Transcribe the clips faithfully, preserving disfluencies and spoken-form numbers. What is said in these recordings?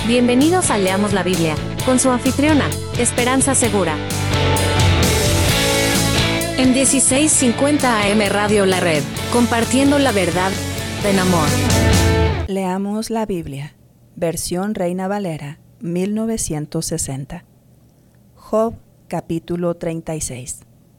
Bienvenidos a Leamos la Biblia, con su anfitriona, Esperanza Segura. En dieciséis cincuenta A M Radio La Red, compartiendo la verdad en amor. Leamos la Biblia, versión Reina Valera, mil novecientos sesenta. Job, capítulo treinta y seis.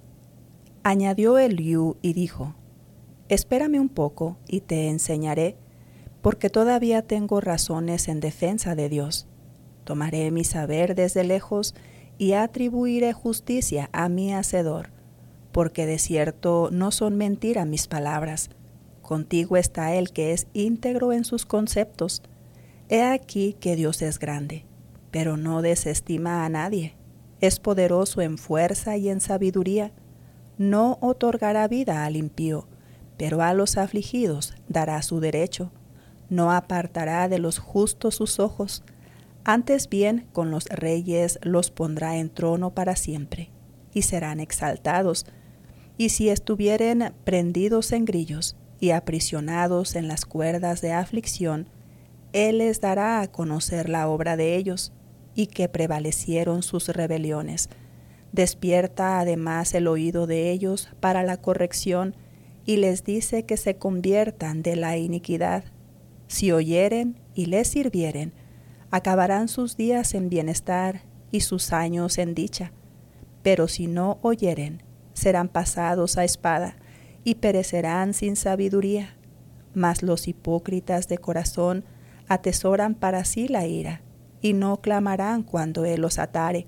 Añadió Eliú y dijo: Espérame un poco y te enseñaré, porque todavía tengo razones en defensa de Dios. Tomaré mi saber desde lejos y atribuiré justicia a mi Hacedor, porque de cierto no son mentira mis palabras. Contigo está el que es íntegro en sus conceptos. He aquí que Dios es grande, pero no desestima a nadie. Es poderoso en fuerza y en sabiduría. No otorgará vida al impío, pero a los afligidos dará su derecho. No apartará de los justos sus ojos. Antes bien, con los reyes los pondrá en trono para siempre, y serán exaltados. Y si estuvieren prendidos en grillos y aprisionados en las cuerdas de aflicción, Él les dará a conocer la obra de ellos, y que prevalecieron sus rebeliones. Despierta además el oído de ellos para la corrección, y les dice que se conviertan de la iniquidad. Si oyeren y les sirvieren, acabarán sus días en bienestar y sus años en dicha. Pero si no oyeren, serán pasados a espada y perecerán sin sabiduría. Mas los hipócritas de corazón atesoran para sí la ira, y no clamarán cuando Él los atare.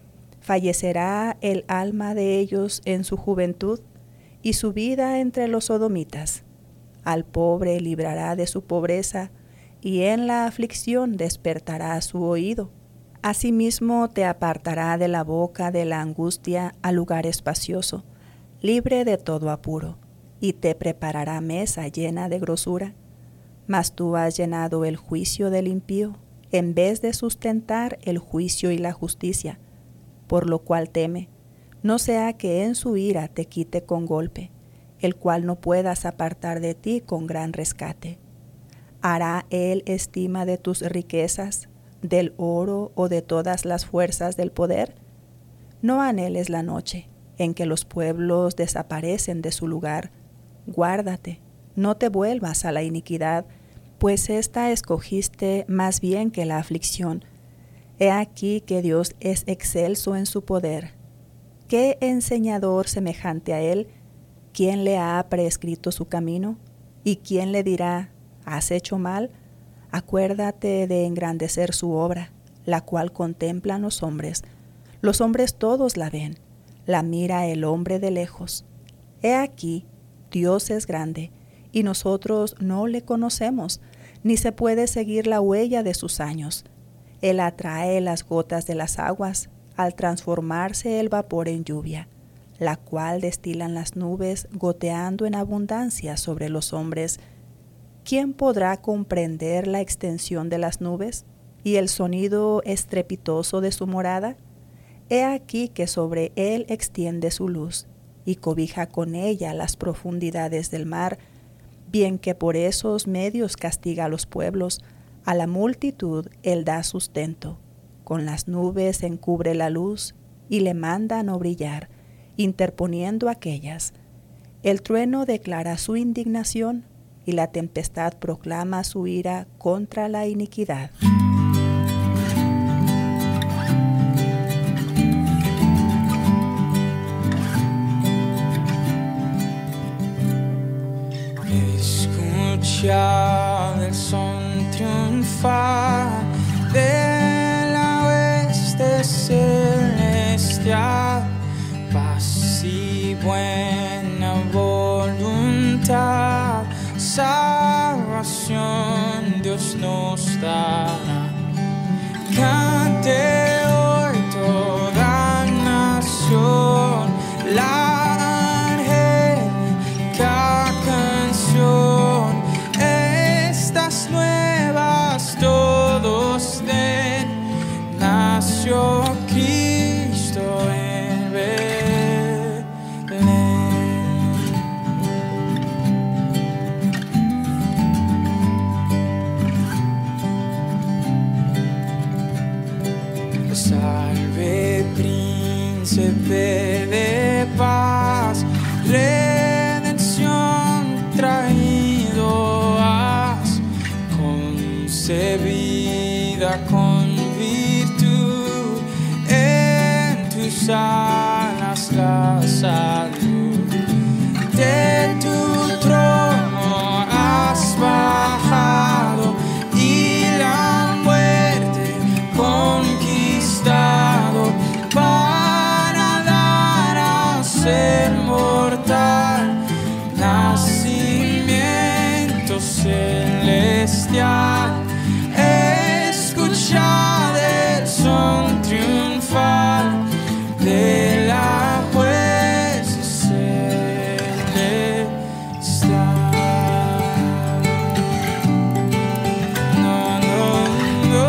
Fallecerá el alma de ellos en su juventud, y su vida entre los sodomitas. Al pobre librará de su pobreza, y en la aflicción despertará su oído. Asimismo te apartará de la boca de la angustia al lugar espacioso, libre de todo apuro, y te preparará mesa llena de grosura. Mas tú has llenado el juicio del impío, en vez de sustentar el juicio y la justicia, por lo cual teme, no sea que en su ira te quite con golpe, el cual no puedas apartar de ti con gran rescate. ¿Hará Él estima de tus riquezas, del oro o de todas las fuerzas del poder? No anheles la noche, en que los pueblos desaparecen de su lugar. Guárdate, no te vuelvas a la iniquidad, pues ésta escogiste más bien que la aflicción. He aquí que Dios es excelso en su poder. ¿Qué enseñador semejante a Él? ¿Quién le ha prescrito su camino? ¿Y quién le dirá, has hecho mal? Acuérdate de engrandecer su obra, la cual contemplan los hombres. Los hombres todos la ven, la mira el hombre de lejos. He aquí, Dios es grande, y nosotros no le conocemos, ni se puede seguir la huella de sus años. Él atrae las gotas de las aguas, al transformarse el vapor en lluvia, la cual destilan las nubes goteando en abundancia sobre los hombres. ¿Quién podrá comprender la extensión de las nubes y el sonido estrepitoso de su morada? He aquí que sobre él extiende su luz y cobija con ella las profundidades del mar, bien que por esos medios castiga a los pueblos, a la multitud él da sustento. Con las nubes encubre la luz y le manda no brillar, interponiendo aquellas. El trueno declara su indignación y la tempestad proclama su ira contra la iniquidad. Escucha el son triunfal de la hueste celestial, paz y buena voluntad, salvación Dios nos dará. Cante hoy toda nación la angélica canción, estas nuevas todos den, nació Cristo en Belén. concebida con virtud, en tus alas la salud. De tu trono has bajado y la muerte conquistado para dar a ser mortal nacimiento celestial. Escuchad el son triunfal de la jueza celestial. No, no, no,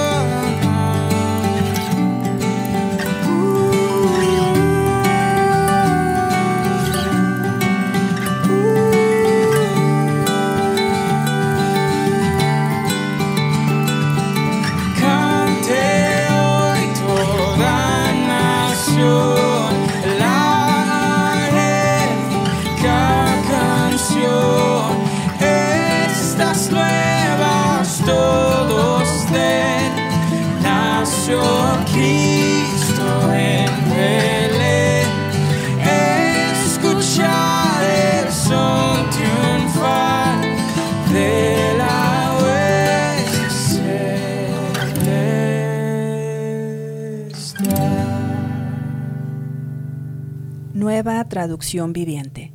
Cristo en Belén. Escuchad el son triunfal de la hueste celestial. Nueva traducción viviente.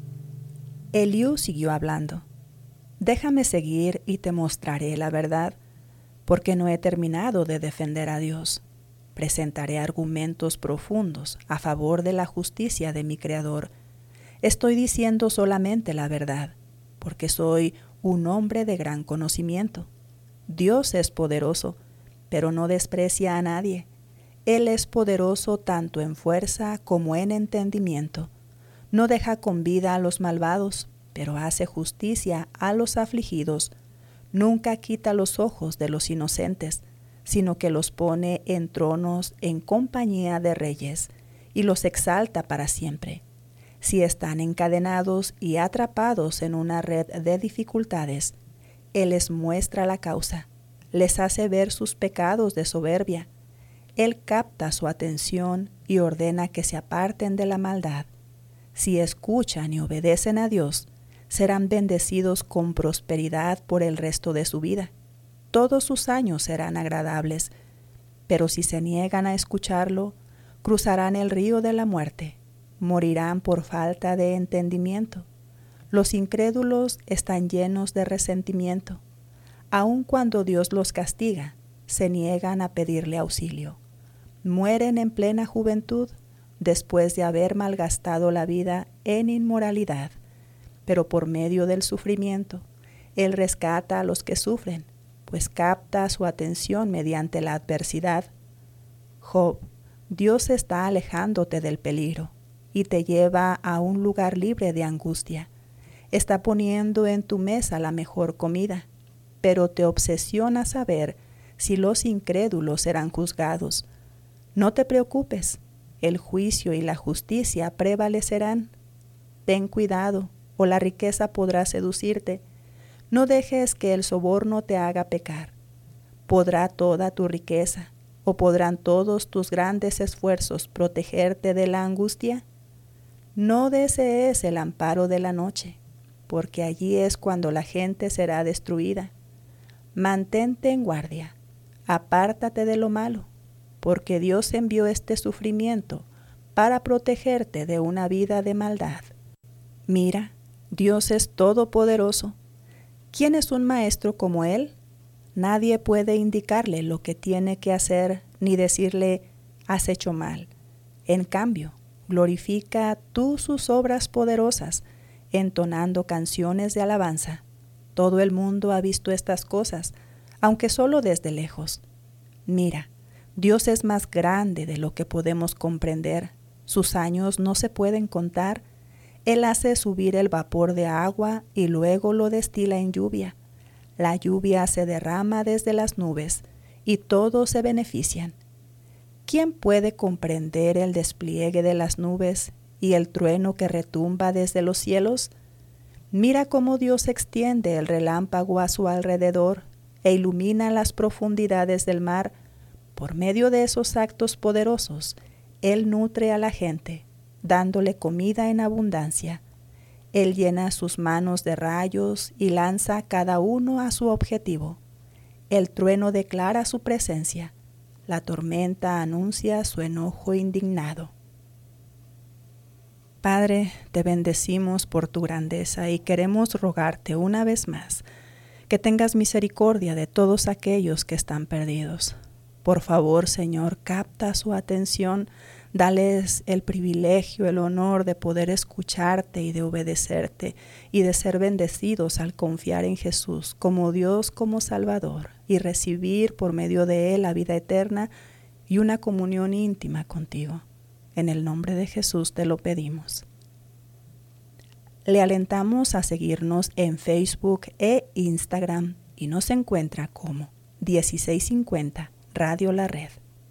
Eliú siguió hablando. Déjame seguir y te mostraré la verdad, porque no he terminado de defender a Dios. Presentaré argumentos profundos a favor de la justicia de mi Creador. Estoy diciendo solamente la verdad, porque soy un hombre de gran conocimiento. Dios es poderoso, pero no desprecia a nadie. Él es poderoso tanto en fuerza como en entendimiento. No deja con vida a los malvados, pero hace justicia a los afligidos. Nunca quita los ojos de los inocentes, sino que los pone en tronos en compañía de reyes, y los exalta para siempre. Si están encadenados y atrapados en una red de dificultades, Él les muestra la causa, les hace ver sus pecados de soberbia. Él capta su atención y ordena que se aparten de la maldad. Si escuchan y obedecen a Dios, serán bendecidos con prosperidad por el resto de su vida. Todos sus años serán agradables, pero si se niegan a escucharlo, cruzarán el río de la muerte, morirán por falta de entendimiento. Los incrédulos están llenos de resentimiento. Aun cuando Dios los castiga, se niegan a pedirle auxilio. Mueren en plena juventud, después de haber malgastado la vida en inmoralidad. Pero por medio del sufrimiento, Él rescata a los que sufren, pues capta su atención mediante la adversidad. Job, Dios está alejándote del peligro y te lleva a un lugar libre de angustia. Está poniendo en tu mesa la mejor comida, pero te obsesiona saber si los incrédulos serán juzgados. No te preocupes, el juicio y la justicia prevalecerán. Ten cuidado, o la riqueza podrá seducirte. No dejes que el soborno te haga pecar. ¿Podrá toda tu riqueza o podrán todos tus grandes esfuerzos protegerte de la angustia? No desees el amparo de la noche, porque allí es cuando la gente será destruida. Mantente en guardia, apártate de lo malo, porque Dios envió este sufrimiento para protegerte de una vida de maldad. Mira, Dios es todopoderoso. ¿Quién es un maestro como Él? Nadie puede indicarle lo que tiene que hacer ni decirle, has hecho mal. En cambio, glorifica tú sus obras poderosas, entonando canciones de alabanza. Todo el mundo ha visto estas cosas, aunque solo desde lejos. Mira, Dios es más grande de lo que podemos comprender. Sus años no se pueden contar. Él hace subir el vapor de agua y luego lo destila en lluvia. La lluvia se derrama desde las nubes y todos se benefician. ¿Quién puede comprender el despliegue de las nubes y el trueno que retumba desde los cielos? Mira cómo Dios extiende el relámpago a su alrededor e ilumina las profundidades del mar. Por medio de esos actos poderosos, Él nutre a la gente, dándole comida en abundancia. Él llena sus manos de rayos y lanza cada uno a su objetivo. El trueno declara su presencia. La tormenta anuncia su enojo indignado. Padre, te bendecimos por tu grandeza y queremos rogarte una vez más que tengas misericordia de todos aquellos que están perdidos. Por favor, Señor, capta su atención, dales el privilegio, el honor de poder escucharte y de obedecerte y de ser bendecidos al confiar en Jesús como Dios, como Salvador, y recibir por medio de Él la vida eterna y una comunión íntima contigo. En el nombre de Jesús te lo pedimos. Le alentamos a seguirnos en Facebook e Instagram y nos encuentra como dieciséis cincuenta Radio La Red.